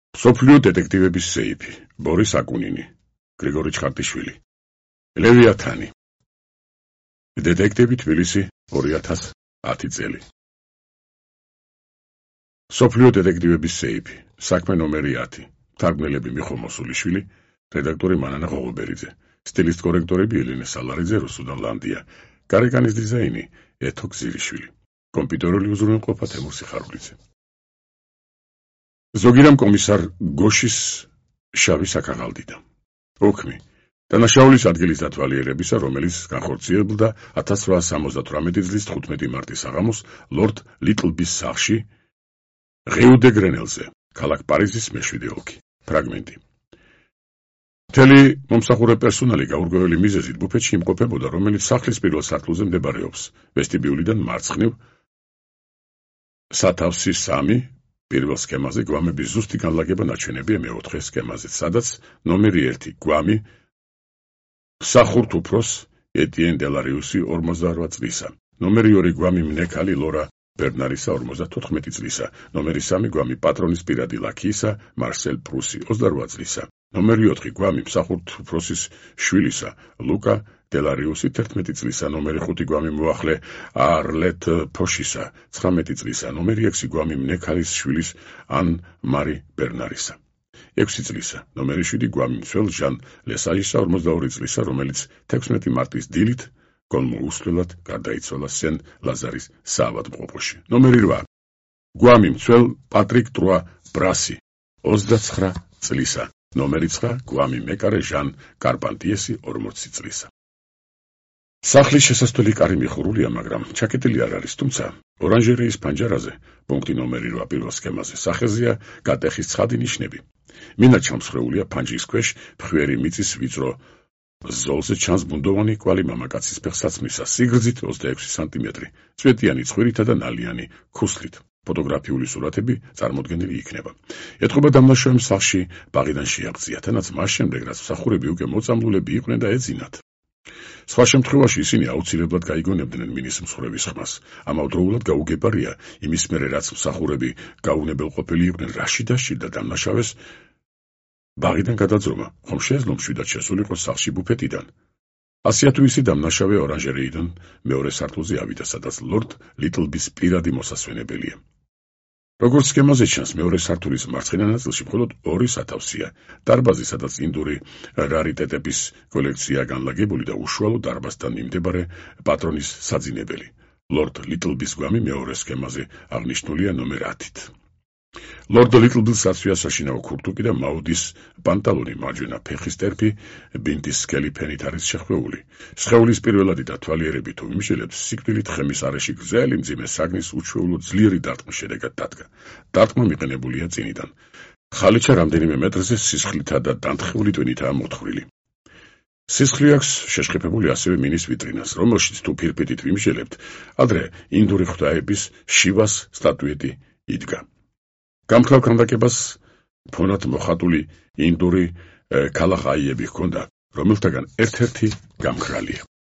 მსოფლიო დეტექტივების სეიფი, ბორის აკუნინი, გრიგორი ჩხარტიშვილი, ლევიათანი, დეტექტივი თბილისი 2010 წელი. მსოფლიო დეტექტივების სეიფი, საქმე ნომერი 10, თარგმნელები მიხო მოსულიშვილი, რედაქტორი მანანა ღოღობერიძე, სტილისტ კორექტორები ელენე სალარიძე, რუსუდან ლანდია, გარეკანის დიზაინი ეთო გზირიშვილი, კომპიუტერული უზრუნველყოფა თემურ სიხარულიძე. ზოგირამ კომისარ გოშის შავი საქაღალდიდა. ოქმი დანაშაულის ადგილის დათვალიერებისა, რომელიც განხორციელდა 1878 წლის 15 მარტის საღამოს ლორდ ლიტლბის სახლში ღიუდე გრენელზე, ქალაქ პარიზის მეშვიდე ოლქი. ფრაგმენტი. მთელი მომსახურე პერსონალი გაურკვეველი მიზეზით ბუფეტში იმყოფებოდა, რომელიც სახლის პირველ სართულზე მდებარეობს, ვესტიბიულიდან მარცხნივ სათავსი 3 პირველ სქემაზე გვამების ზუსტი განლაგება ნაჩვენებია მეოთხე სქემაზე, სადაც ნომერი 1 გვამი მსახურთ უფროს ეტიენ დელარიუსი 48 წლისა, ნომერი 2 გვამი მნექალი ლორა ბერნარისა 54 წლისა, ნომერი 3 გვამი პატრონის პირადი ლაქიისა მარსელ პრუსი 28 წლისა, ნომერი 4 გვამი მსახურთ უფროსის შვილისა ლუკა დელარიუსი 11 წლისა, ნომერი 5 გვამი მოახლე არლეთ ფოშისა 19 წლისა, ნომერი 6 გვამი მნექალის შვილის ან მარი ბერნარისა 6 წლისა, ნომერი 7 გვამი მცველ ჟან ლესაჟისა 42 წლისა, რომელიც 16 მარტის დილით გონმოუსვლელად გარდაიცვალა სენ ლაზარის საავადმყოფოში. ნომერი 8 გვამი მცველ პატრიკ ტრუა ბრასი 29 წლისა, ნომერი 9 გვამი მეკარე ჟან კარპანტიესი 40 წლისა. სახლის შესასვლელი კარი მიხურულია, მაგრამ ჩაკეტილი არ არის, თუმცა ორანჟერეის ფანჯარაზე, პუნქტი ნომერი 8 პირველ სქემაზე, სახეზეა გატეხის ცხადი ნიშნები. მინა ჩამსხვრეულია ფანჯრის ქვეშ ფხვიერი მიწის ვიწრო ზოლზე ჩანს ბუნდოვანი კვალი მამაკაცის ფეხსაცმლისა, სიგრძით 26 სანტიმეტრი, წვეტიანი ცხვირითა და ნალიანი ქუსლით. ფოტოგრაფიული სურათები წარმოდგენილი იქნება. ეთყობა დამნაშავემ სახლში ბაღიდან შეაღწია, თანაც მას შემდეგ, რაც მსახურები უკვე მოწამლულები იყვნენ და ეძინათ. სხვა შემთხვევაში ისინი აუცილებლად გაიგონებდნენ მინის მსხვრევის ხმას. ამავდროულად გაუგებარია იმის მერე, რაც მსახურები გაუნებელყოფილი იყვნენ, რაში დასჭირდა დამნაშავეს ბაღიდან გადაძრომა, ხომ შეეძლო მშვიდად შესულიყო სახლში ბუფეტიდან. ასია თუ ისე დამნაშავე ორანჟერეიდან მეორე სართულზე ავიდა, სადაც ლორდ ლიტლბის პირადი მოსასვენებელია. როგორც სქემაზე ჩანს, მეორე სართულის მარცხენა ნაწილში მხოლოდ 2 სათავსია, დარბაზი, სადაც ინდური რარიტეტების კოლექცია განლაგებული და უშუალო დარბაზთან მიმდებარე პატრონის საძინებელი. ლორდ ლიტლბის გვამი მეორე სქემაზე აღნიშნულია ნომერ 10-ით. ლორდ ლიტლბის საცვია საშინაო ქურთუკი და მაუდის პანტალონი მარჯვენა ფეხის ტერფი ბინდის სკელი ფენით არის შეხვეული. სხეულის პირველადი დათვალიერებით თუ იმშელებთ, სიკვდილით ხემის არეში გრძელი მძიმე საგნის უჩვეულო ძლიერი დარტყმის შედეგად დადგა. დარტყმა მიყენებულია წინიდან. ხალიჩა რამდენიმე მეტრზე სისხლითა და დანთხეული ტვინითაა მოთხრილი. სისხლი აქვს შეშხიფებული ასევე მინის ვიტრინას, რომელშიც თუ ფირფიტით ვიმშელებთ, ადრე ინდური ღვთაების შივას სტატუეტი იდგა. გამქრალ ქანდაკებას ფონად მოხატული ინდური ქალაყაიები ჰქონდა, რომელთაგან ერთ-ერთი გამქრალია.